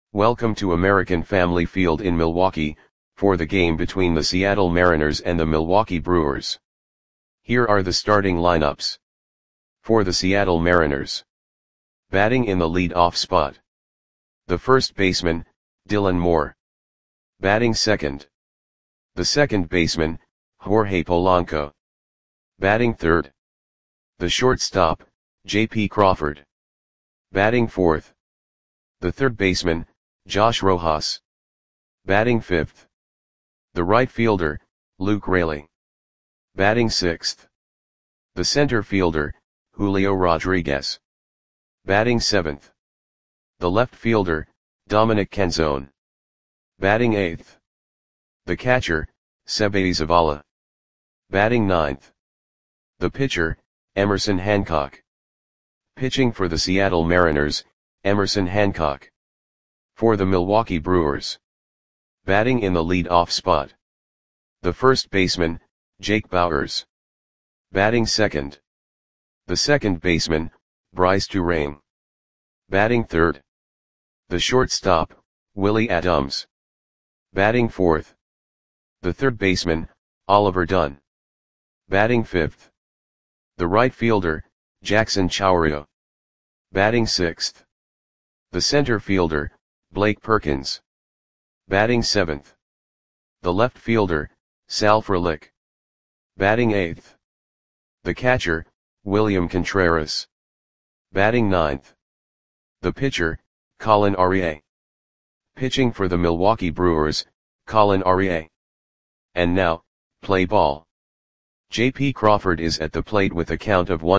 Welcome to American Family Field in Milwaukee, for the game between the Seattle Mariners and the Milwaukee Brewers. Here are the starting lineups. For the Seattle Mariners. Batting in the lead-off spot. The first baseman, Dylan Moore. Batting second. The second baseman, Jorge Polanco. Batting third. The shortstop, J.P. Crawford. Batting fourth. The third baseman, Josh Rojas. Batting fifth. The right fielder, Luke Raley. Batting sixth. The center fielder, Julio Rodriguez. Batting seventh. The left fielder, Dominic Canzone. Batting eighth. The catcher, Seby Zavala. Batting ninth. The pitcher, Emerson Hancock. Pitching for the Seattle Mariners, Emerson Hancock. For the Milwaukee Brewers. Batting in the lead-off spot. The first baseman, Jake Bauers. Batting second. The second baseman, Bryce Turang. Batting third. The shortstop, Willie Adams. Batting fourth. The third baseman, Oliver Dunn. Batting fifth. The right fielder, Jackson Chourio. Batting sixth. The center fielder, Blake Perkins. Batting seventh. The left fielder, Sal Frelick. Batting eighth. The catcher, William Contreras. Batting ninth. The pitcher, Colin Aurier. Pitching for the Milwaukee Brewers, Colin Aurier. And now, play ball. J.P. Crawford is at the plate with a count of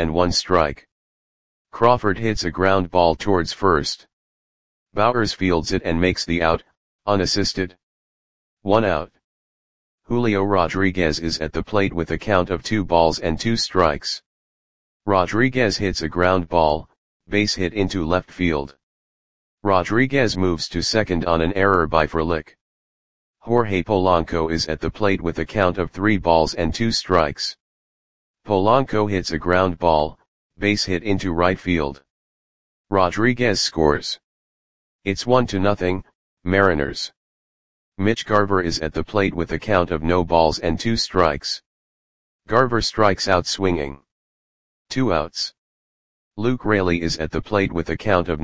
1-1 Crawford hits a ground ball towards first. Bauers fields it and makes the out, unassisted. 1 out. Julio Rodriguez is at the plate with a count of 2-2. Rodriguez hits a ground ball, base hit into left field. Rodriguez moves to second on an error by Frelick. Jorge Polanco is at the plate with a count of 3-2. Polanco hits a ground ball, base hit into right field. Rodriguez scores. It's 1-0, Mariners. Mitch Garver is at the plate with a count of 0-2. Garver strikes out swinging. 2 outs. Luke Raley is at the plate with a count of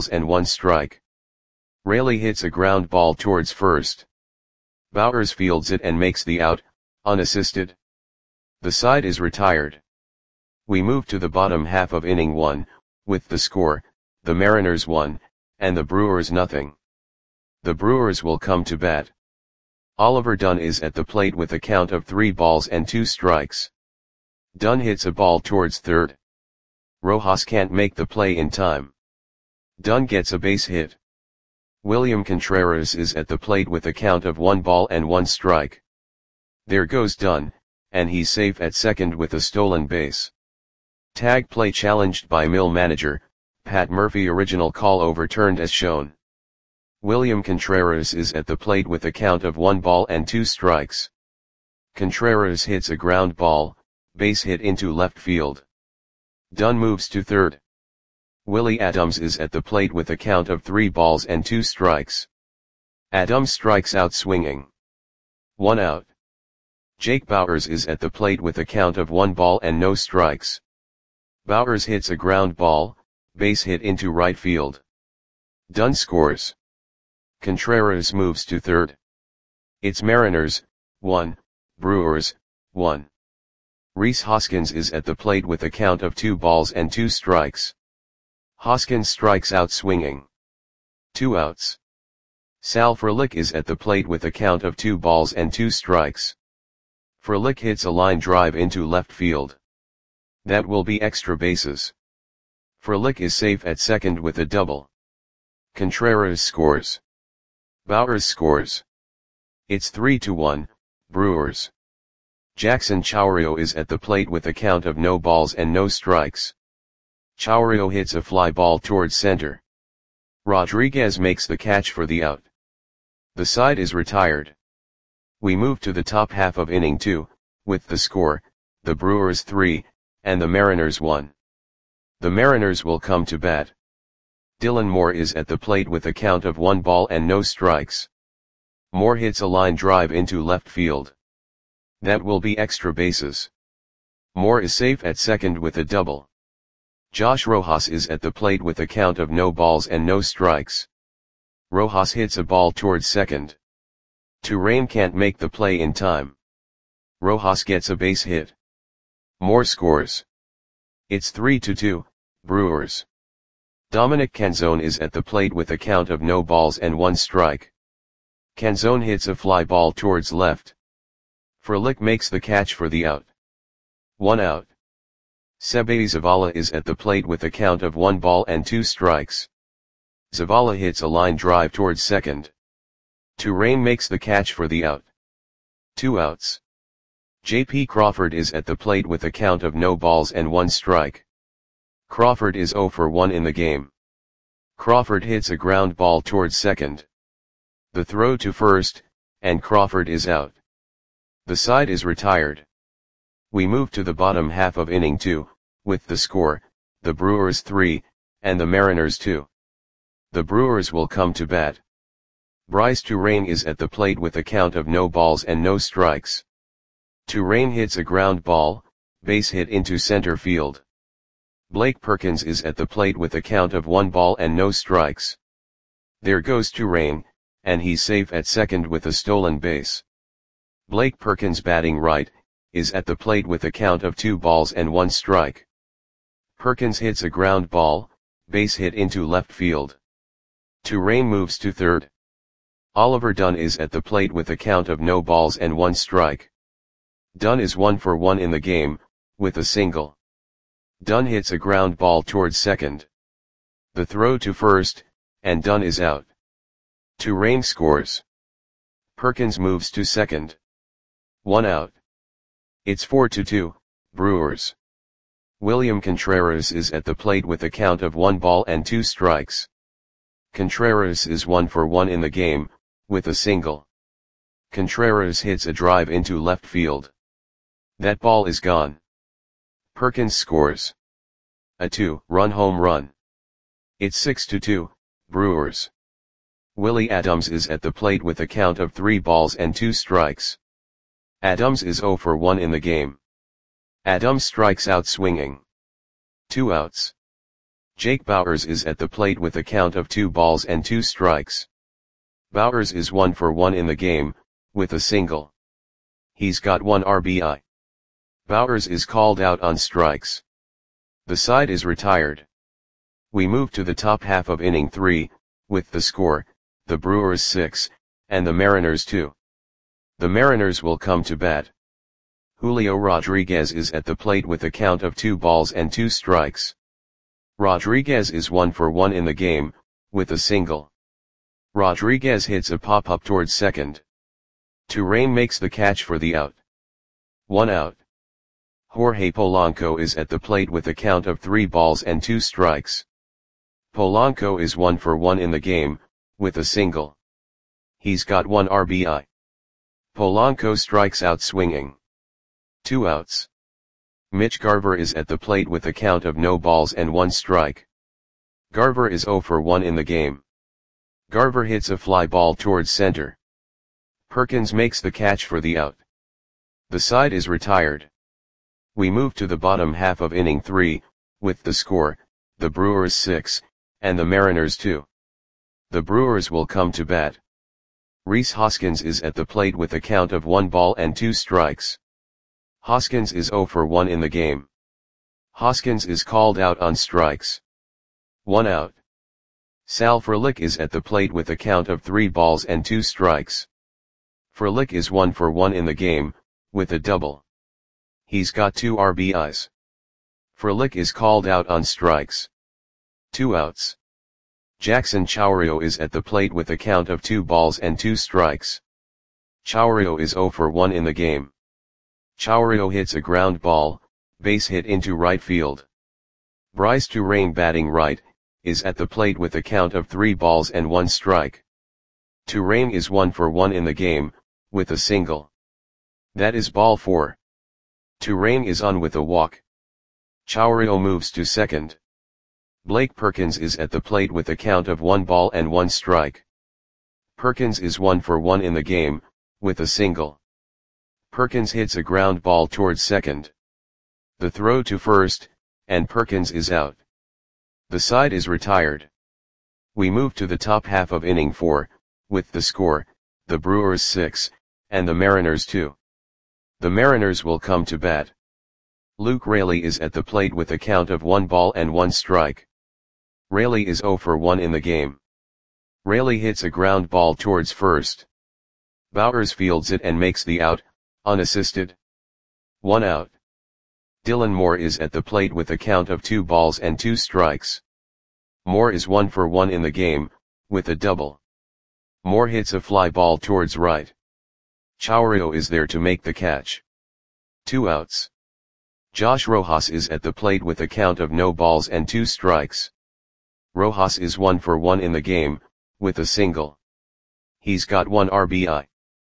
0-1. Raley hits a ground ball towards first. Bauers fields it and makes the out, unassisted. The side is retired. We move to the bottom half of inning 1, with the score, the Mariners 1, and the Brewers 0. The Brewers will come to bat. Oliver Dunn is at the plate with a count of 3-2. Dunn hits a ball towards third. Rojas can't make the play in time. Dunn gets a base hit. William Contreras is at the plate with a count of 1-1. There goes Dunn, and he's safe at second with a stolen base. Tag play challenged by Mill manager, Pat Murphy. Original call overturned as shown. William Contreras is at the plate with a count of 1-2. Contreras hits a ground ball, base hit into left field. Dunn moves to third. Willie Adams is at the plate with a count of 3-2. Adams strikes out swinging. 1 out. Jake Bauers is at the plate with a count of 1-0. Bauers hits a ground ball, base hit into right field. Dunn scores. Contreras moves to third. It's Mariners, 1, Brewers, 1. Rhys Hoskins is at the plate with a count of 2-2. Hoskins strikes out swinging. 2 outs. Sal Frelick is at the plate with a count of 2-2. Frelick hits a line drive into left field. That will be extra bases. Frelick is safe at second with a double. Contreras scores. Bauers scores. It's 3-1, Brewers. Jackson Chourio is at the plate with a count of 0-0. Chourio hits a fly ball towards center. Rodriguez makes the catch for the out. The side is retired. We move to the top half of inning 2, with the score, the Brewers 3, and the Mariners 1. The Mariners will come to bat. Dylan Moore is at the plate with a count of 1 ball and no strikes. Moore hits a line drive into left field. That will be extra bases. Moore is safe at second with a double. Josh Rojas is at the plate with a count of no balls and no strikes. Rojas hits a ball towards second. Turane can't make the play in time. Rojas gets a base hit. Moore scores. It's 3-2, Brewers. Dominic Canzone is at the plate with a count of no balls and 1 strike. Canzone hits a fly ball towards left. Frelick makes the catch for the out. 1 out. Seby Zavala is at the plate with a count of 1 ball and 2 strikes. Zavala hits a line drive towards second. Turane makes the catch for the out. 2 outs. J.P. Crawford is at the plate with a count of no balls and 1 strike. Crawford is 0 for 1 in the game. Crawford hits a ground ball towards second. The throw to first, and Crawford is out. The side is retired. We move to the bottom half of inning 2, with the score, the Brewers 3, and the Mariners 2. The Brewers will come to bat. Bryce Turane is at the plate with a count of no balls and no strikes. Turane hits a ground ball, base hit into center field. Blake Perkins is at the plate with a count of 1 ball and no strikes. There goes Turane, and he's safe at second with a stolen base. Blake Perkins, batting right, is at the plate with a count of 2 balls and 1 strike. Perkins hits a ground ball, base hit into left field. Turane moves to third. Oliver Dunn is at the plate with a count of no balls and 1 strike. Dunn is 1 for 1 in the game, with a single. Dunn hits a ground ball towards second. The throw to first, and Dunn is out. Turane scores. Perkins moves to second. 1 out. It's 4-2, Brewers. William Contreras is at the plate with a count of 1 ball and 2 strikes. Contreras is 1 for 1 in the game, with a single. Contreras hits a drive into left field. That ball is gone. Perkins scores. A 2-run home run. It's 6-2, Brewers. Willie Adams is at the plate with a count of 3 balls and 2 strikes. Adams is 0 for 1 in the game. Adams strikes out swinging. 2 outs. Jake Bauers is at the plate with a count of 2 balls and 2 strikes. Bauers is 1 for 1 in the game, with a single. He's got 1 RBI. Bauers is called out on strikes. The side is retired. We move to the top half of inning 3, with the score, the Brewers 6, and the Mariners 2. The Mariners will come to bat. Julio Rodriguez is at the plate with a count of 2 balls and 2 strikes. Rodriguez is 1 for 1 in the game, with a single. Rodriguez hits a pop-up towards second. Turane makes the catch for the out. 1 out. Jorge Polanco is at the plate with a count of 3 balls and 2 strikes. Polanco is 1 for 1 in the game, with a single. He's got 1 RBI. Polanco strikes out swinging. 2 outs. Mitch Garver is at the plate with a count of no balls and 1 strike. Garver is 0 for 1 in the game. Garver hits a fly ball towards center. Perkins makes the catch for the out. The side is retired. We move to the bottom half of inning 3, with the score, the Brewers 6, and the Mariners 2. The Brewers will come to bat. Rhys Hoskins is at the plate with a count of 1 ball and 2 strikes. Hoskins is 0 for 1 in the game. Hoskins is called out on strikes. 1 out. Sal Frelick is at the plate with a count of 3 balls and 2 strikes. Frelick is 1 for 1 in the game, with a double. He's got 2 RBIs. Frelick is called out on strikes. 2 outs. Jackson Chourio is at the plate with a count of 2 balls and 2 strikes. Chourio is 0 for 1 in the game. Chourio hits a ground ball, base hit into right field. Bryce Turane, batting right, is at the plate with a count of 3 balls and 1 strike. Turane is 1 for 1 in the game, with a single. That is ball 4. Turane is on with a walk. Chourio moves to second. Blake Perkins is at the plate with a count of 1 ball and 1 strike. Perkins is 1 for 1 in the game, with a single. Perkins hits a ground ball towards second. The throw to first, and Perkins is out. The side is retired. We move to the top half of inning 4, with the score, the Brewers 6, and the Mariners 2. The Mariners will come to bat. Luke Raley is at the plate with a count of 1 ball and 1 strike. Raley is 0 for 1 in the game. Raley hits a ground ball towards first. Bowers fields it and makes the out, unassisted. 1 out. Dylan Moore is at the plate with a count of 2 balls and 2 strikes. Moore is 1 for 1 in the game, with a double. Moore hits a fly ball towards right. Chourio is there to make the catch. 2 outs. Josh Rojas is at the plate with a count of no balls and 2 strikes. Rojas is 1 for 1 in the game, with a single. He's got 1 RBI.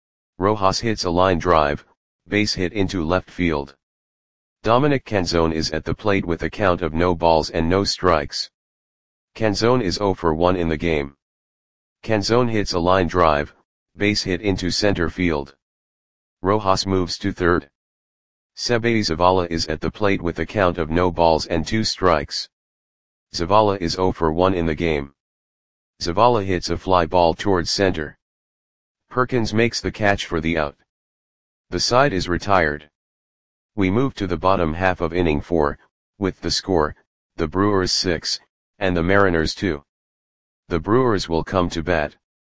Rojas hits a line drive, base hit into left field. Dominic Canzone is at the plate with a count of no balls and no strikes. Canzone is 0 for 1 in the game. Canzone hits a line drive, base hit into center field. Rojas moves to third. Seby Zavala is at the plate with a count of no balls and 2 strikes. Zavala is 0 for 1 in the game. Zavala hits a fly ball towards center. Perkins makes the catch for the out. The side is retired. We move to the bottom half of inning 4, with the score, the Brewers 6, and the Mariners 2. The Brewers will come to bat.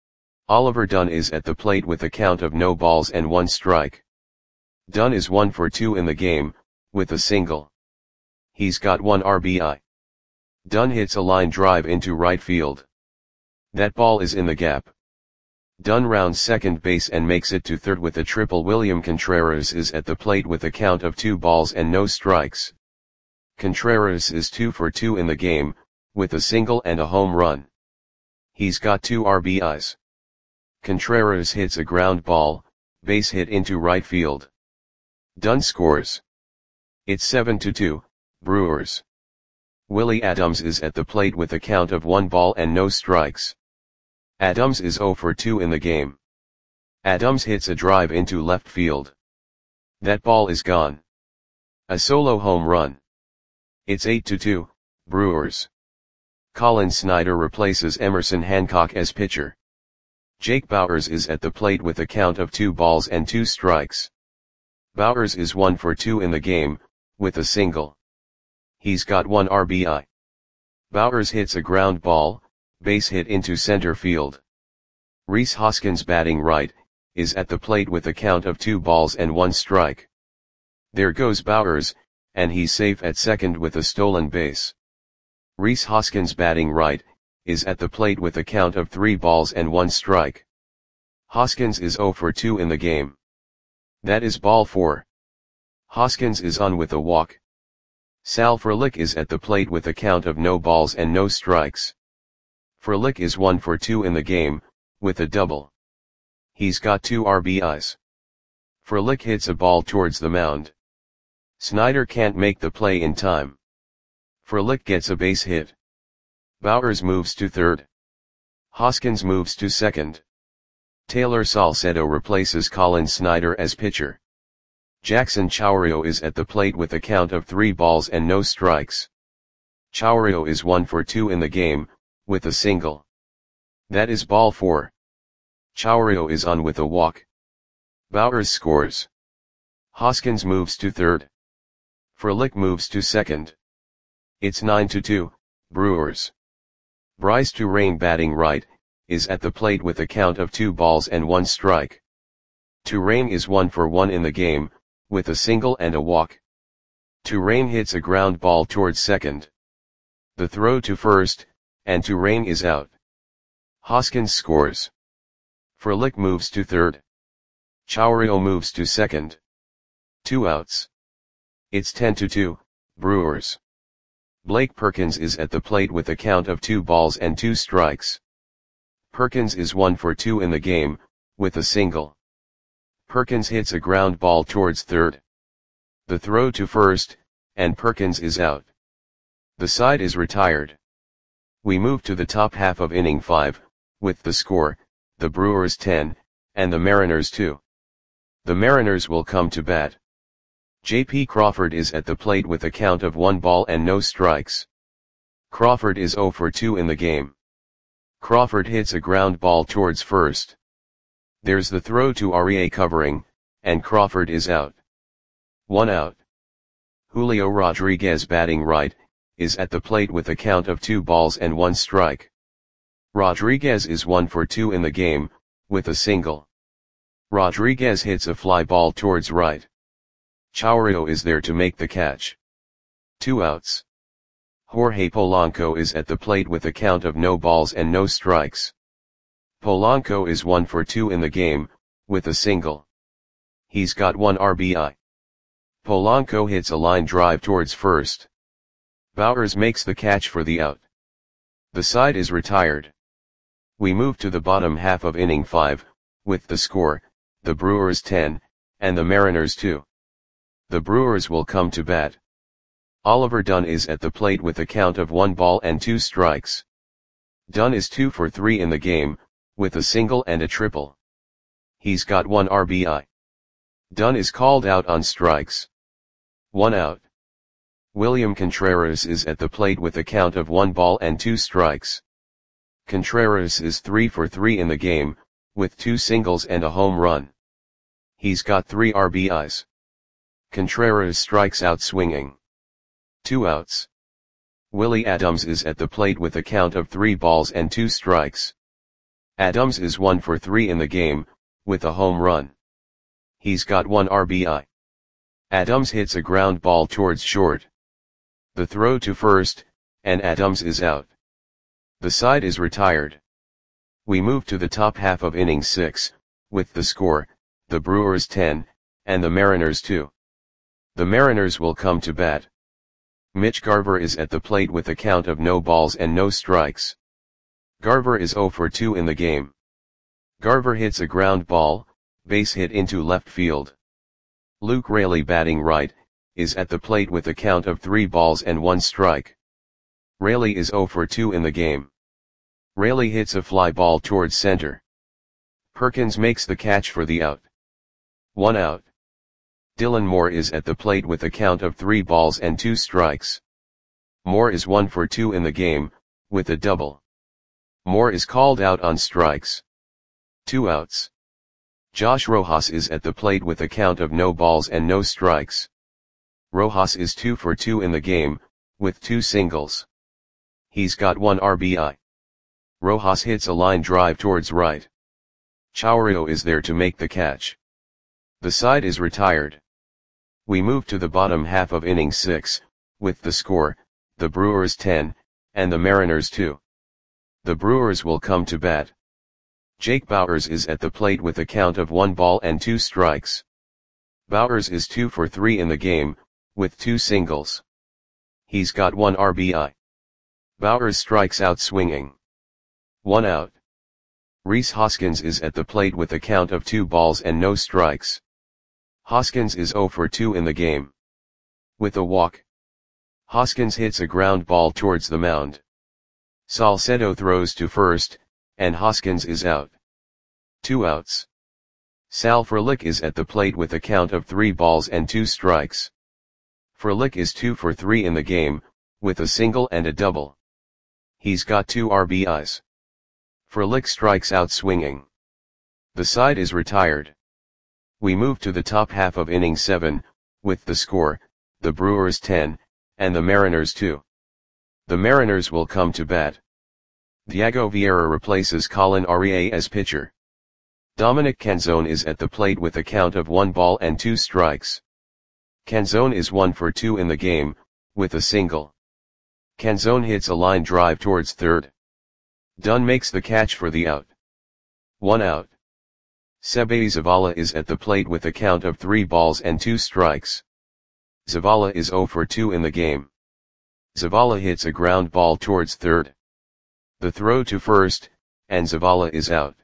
Oliver Dunn is at the plate with a count of no balls and 1 strike. Dunn is 1 for 2 in the game, with a single. He's got 1 RBI. Dunn hits a line drive into right field. That ball is in the gap. Dunn rounds second base and makes it to third with a triple. William Contreras is at the plate with a count of 2 balls and no strikes. Contreras is 2 for 2 in the game, with a single and a home run. He's got 2 RBIs. Contreras hits a ground ball, base hit into right field. Dunn scores. It's 7-2, Brewers. Willie Adams is at the plate with a count of 1 ball and no strikes. Adams is 0 for 2 in the game. Adams hits a drive into left field. That ball is gone. A solo home run. It's 8-2, Brewers. Colin Snyder replaces Emerson Hancock as pitcher. Jake Bauers is at the plate with a count of 2 balls and 2 strikes. Bauers is 1 for 2 in the game, with a single. He's got 1 RBI. Bauers hits a ground ball, base hit into center field. Rhys Hoskins, batting right, is at the plate with a count of 2 balls and 1 strike. There goes Bauers, and he's safe at second with a stolen base. Rhys Hoskins, batting right, is at the plate with a count of 3 balls and 1 strike. Hoskins is 0 for 2 in the game. That is ball 4. Hoskins is on with a walk. Sal Frelick is at the plate with a count of no balls and no strikes. Frelick is 1 for 2 in the game, with a double. He's got 2 RBIs. Frelick hits a ball towards the mound. Snyder can't make the play in time. Frelick gets a base hit. Bauers moves to third. Hoskins moves to second. Taylor Salcedo replaces Colin Snyder as pitcher. Jackson Chourio is at the plate with a count of 3 balls and no strikes. Chourio is 1 for 2 in the game, with a single. That is ball 4. Chourio is on with a walk. Bauers scores. Hoskins moves to third. Frelick moves to second. It's 9-2, Brewers. Bryce Turang, batting right, is at the plate with a count of 2 balls and 1 strike. Turang is 1 for 1 in the game, with a single and a walk. Turang hits a ground ball towards second. The throw to first, and Turang is out. Hoskins scores. Frelick moves to third. Chourio moves to second. 2 outs. It's 10-2, Brewers. Blake Perkins is at the plate with a count of 2 balls and 2 strikes. Perkins is 1 for 2 in the game, with a single. Perkins hits a ground ball towards third. The throw to first, and Perkins is out. The side is retired. We move to the top half of inning 5, with the score, the Brewers 10, and the Mariners 2. The Mariners will come to bat. J.P. Crawford is at the plate with a count of 1 ball and no strikes. Crawford is 0 for 2 in the game. Crawford hits a ground ball towards first. There's the throw to Aria covering, and Crawford is out. 1 out. Julio Rodriguez, batting right, is at the plate with a count of 2 balls and 1 strike. Rodriguez is 1 for 2 in the game, with a single. Rodriguez hits a fly ball towards right. Chourio is there to make the catch. 2 outs. Jorge Polanco is at the plate with a count of no balls and no strikes. Polanco is 1 for 2 in the game, with a single. He's got 1 RBI. Polanco hits a line drive towards first. Bowers makes the catch for the out. The side is retired. We move to the bottom half of inning 5, with the score, the Brewers 10, and the Mariners 2. The Brewers will come to bat. Oliver Dunn is at the plate with a count of 1 ball and 2 strikes. Dunn is 2 for 3 in the game, with a single and a triple. He's got 1 RBI. Dunn is called out on strikes. 1 out. William Contreras is at the plate with a count of 1 ball and 2 strikes. Contreras is 3 for 3 in the game, with 2 singles and a home run. He's got 3 RBIs. Contreras strikes out swinging. 2 outs. Willie Adams is at the plate with a count of 3 balls and 2 strikes. Adams is 1 for 3 in the game, with a home run. He's got 1 RBI. Adams hits a ground ball towards short. The throw to first, and Adams is out. The side is retired. We move to the top half of inning 6, with the score, the Brewers 10, and the Mariners 2. The Mariners will come to bat. Mitch Garver is at the plate with a count of no balls and no strikes. Garver is 0 for 2 in the game. Garver hits a ground ball, base hit into left field. Luke Raley, batting right, is at the plate with a count of 3 balls and 1 strike. Raley is 0 for 2 in the game. Raley hits a fly ball towards center. Perkins makes the catch for the out. 1 out. Dylan Moore is at the plate with a count of 3 balls and 2 strikes. Moore is 1 for 2 in the game, with a double. Moore is called out on strikes. 2 outs. Josh Rojas is at the plate with a count of no balls and no strikes. Rojas is 2 for 2 in the game, with 2 singles. He's got 1 RBI. Rojas hits a line drive towards right. Chourio is there to make the catch. The side is retired. We move to the bottom half of inning 6, with the score, the Brewers 10, and the Mariners 2. The Brewers will come to bat. Jake Bauers is at the plate with a count of 1 ball and 2 strikes. Bauers is 2 for 3 in the game, with 2 singles. He's got 1 RBI. Bauers strikes out swinging. 1 out. Rhys Hoskins is at the plate with a count of 2 balls and no strikes. Hoskins is 0 for 2 in the game. With a walk. Hoskins hits a ground ball towards the mound. Salcedo throws to first, and Hoskins is out. 2 outs. Sal Frelick is at the plate with a count of 3 balls and 2 strikes. Frelick is 2 for 3 in the game, with a single and a double. He's got 2 RBIs. Frelick strikes out swinging. The side is retired. We move to the top half of inning 7, with the score, the Brewers 10, and the Mariners 2. The Mariners will come to bat. Diego Vieira replaces Colin Aria as pitcher. Dominic Canzone is at the plate with a count of 1 ball and 2 strikes. Canzone is 1 for 2 in the game, with a single. Canzone hits a line drive towards third. Dunn makes the catch for the out. 1 out. Sebe Zavala is at the plate with a count of 3 balls and 2 strikes. Zavala is 0 for 2 in the game. Zavala hits a ground ball towards third. The throw to first, and Zavala is out.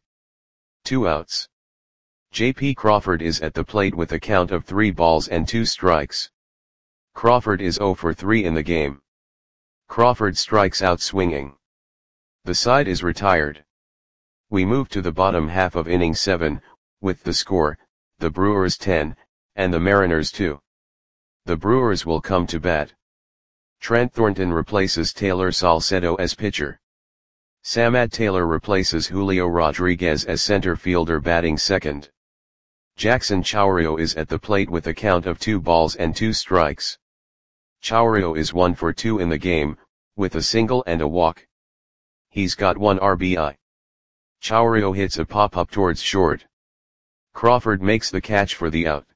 2 outs. J.P. Crawford is at the plate with a count of 3 balls and 2 strikes. Crawford is 0 for 3 in the game. Crawford strikes out swinging. The side is retired. We move to the bottom half of inning 7, with the score, the Brewers 10, and the Mariners 2. The Brewers will come to bat. Trent Thornton replaces Taylor Salcedo as pitcher. Samad Taylor replaces Julio Rodriguez as center fielder batting second. Jackson Chourio is at the plate with a count of 2 balls and 2 strikes. Chourio is 1 for 2 in the game, with a single and a walk. He's got 1 RBI. Chourio hits a pop-up towards short. Crawford makes the catch for the out.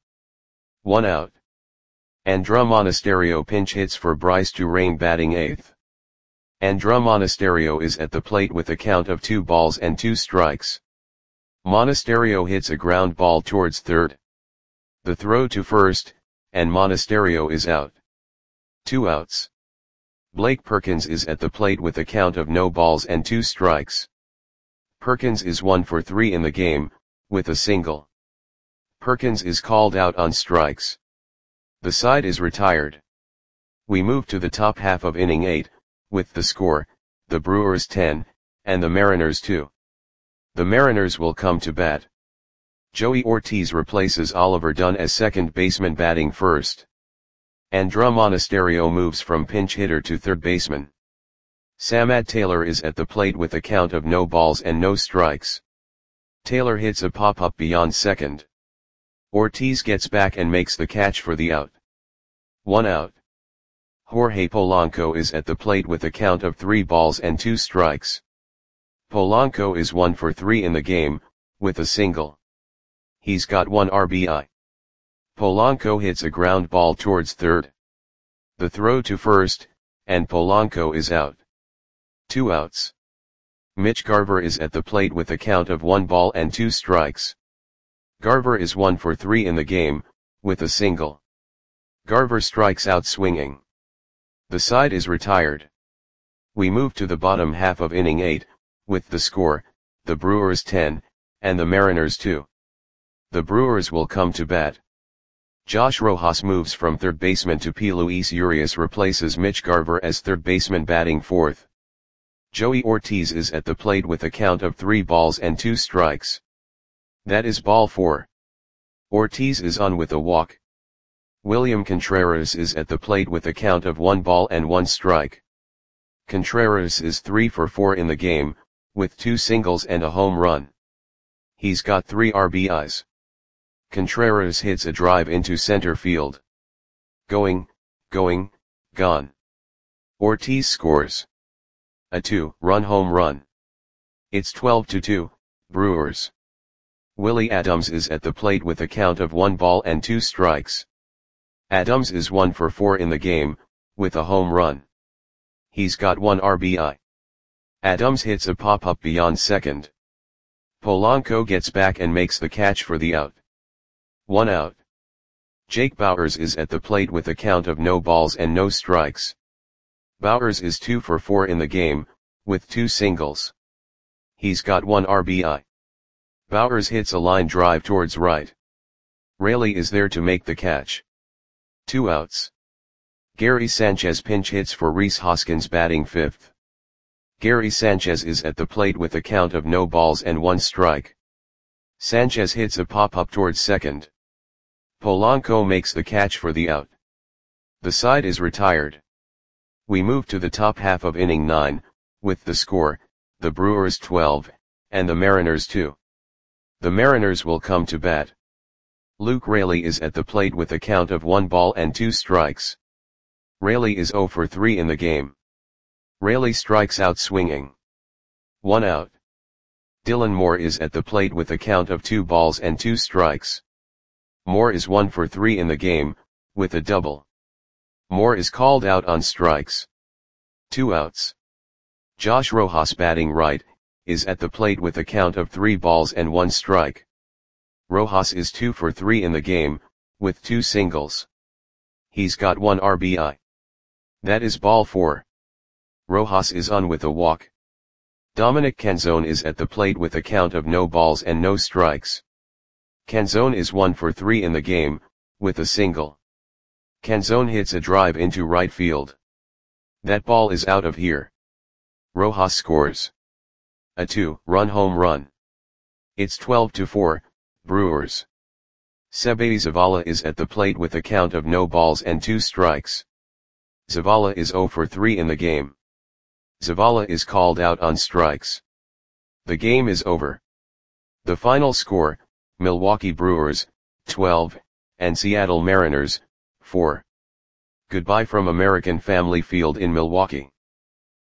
1 out. Andrés Monasterio pinch hits for Bryce Turang batting 8th. Andrés Monasterio is at the plate with a count of 2 balls and 2 strikes. Monasterio hits a ground ball towards third. The throw to first, and Monasterio is out. 2 outs. Blake Perkins is at the plate with a count of no balls and 2 strikes. Perkins is 1 for 3 in the game, with a single. Perkins is called out on strikes. The side is retired. We move to the top half of inning 8, with the score, the Brewers 10, and the Mariners 2. The Mariners will come to bat. Joey Ortiz replaces Oliver Dunn as second baseman batting first. Andrés Monasterio moves from pinch hitter to third baseman. Samad Taylor is at the plate with a count of no balls and no strikes. Taylor hits a pop-up beyond second. Ortiz gets back and makes the catch for the out. 1 out. Jorge Polanco is at the plate with a count of 3 balls and 2 strikes. Polanco is 1 for 3 in the game, with a single. He's got 1 RBI. Polanco hits a ground ball towards third. The throw to first, and Polanco is out. 2 outs. Mitch Garver is at the plate with a count of 1 ball and 2 strikes. Garver is 1 for 3 in the game, with a single. Garver strikes out swinging. The side is retired. We move to the bottom half of inning 8, with the score, the Brewers 10, and the Mariners 2. The Brewers will come to bat. Josh Rojas moves from third baseman to P. Luis Urias replaces Mitch Garver as third baseman batting fourth. Joey Ortiz is at the plate with a count of 3 balls and 2 strikes. That is ball 4. Ortiz is on with a walk. William Contreras is at the plate with a count of 1 ball and 1 strike. Contreras is 3 for 4 in the game, with 2 singles and a home run. He's got 3 RBIs. Contreras hits a drive into center field. Going, gone. Ortiz scores a 2-run home run. It's 12-2, Brewers. Willie Adams is at the plate with a count of 1 ball and 2 strikes. Adams is 1 for 4 in the game, with a home run. He's got 1 RBI. Adams hits a pop-up beyond second. Polanco gets back and makes the catch for the out. 1 out. Jake Bauers is at the plate with a count of no balls and no strikes. Bauers is 2 for 4 in the game, with 2 singles. He's got 1 RBI. Bauers hits a line drive towards right. Raley is there to make the catch. 2 outs. Gary Sanchez pinch hits for Rhys Hoskins batting fifth. Gary Sanchez is at the plate with a count of no balls and 1 strike. Sanchez hits a pop-up towards second. Polanco makes the catch for the out. The side is retired. We move to the top half of inning 9, with the score, the Brewers 12, and the Mariners 2. The Mariners will come to bat. Luke Raley is at the plate with a count of 1 ball and 2 strikes. Raley is 0 for 3 in the game. Raley strikes out swinging. 1 out. Dylan Moore is at the plate with a count of 2 balls and 2 strikes. Moore is 1 for 3 in the game, with a double. Moore is called out on strikes. 2 outs. Josh Rojas batting right, is at the plate with a count of 3 balls and 1 strike. Rojas is 2 for 3 in the game, with 2 singles. He's got 1 RBI. That is ball 4. Rojas is on with a walk. Dominic Canzone is at the plate with a count of no balls and no strikes. Canzone is 1 for 3 in the game, with a single. Canzone hits a drive into right field. That ball is out of here. Rojas scores a 2-run home run. It's 12-4, Brewers. Seby Zavala is at the plate with a count of no balls and 2 strikes. Zavala is 0 for 3 in the game. Zavala is called out on strikes. The game is over. The final score, Milwaukee Brewers, 12, and Seattle Mariners, 4. Goodbye from American Family Field in Milwaukee.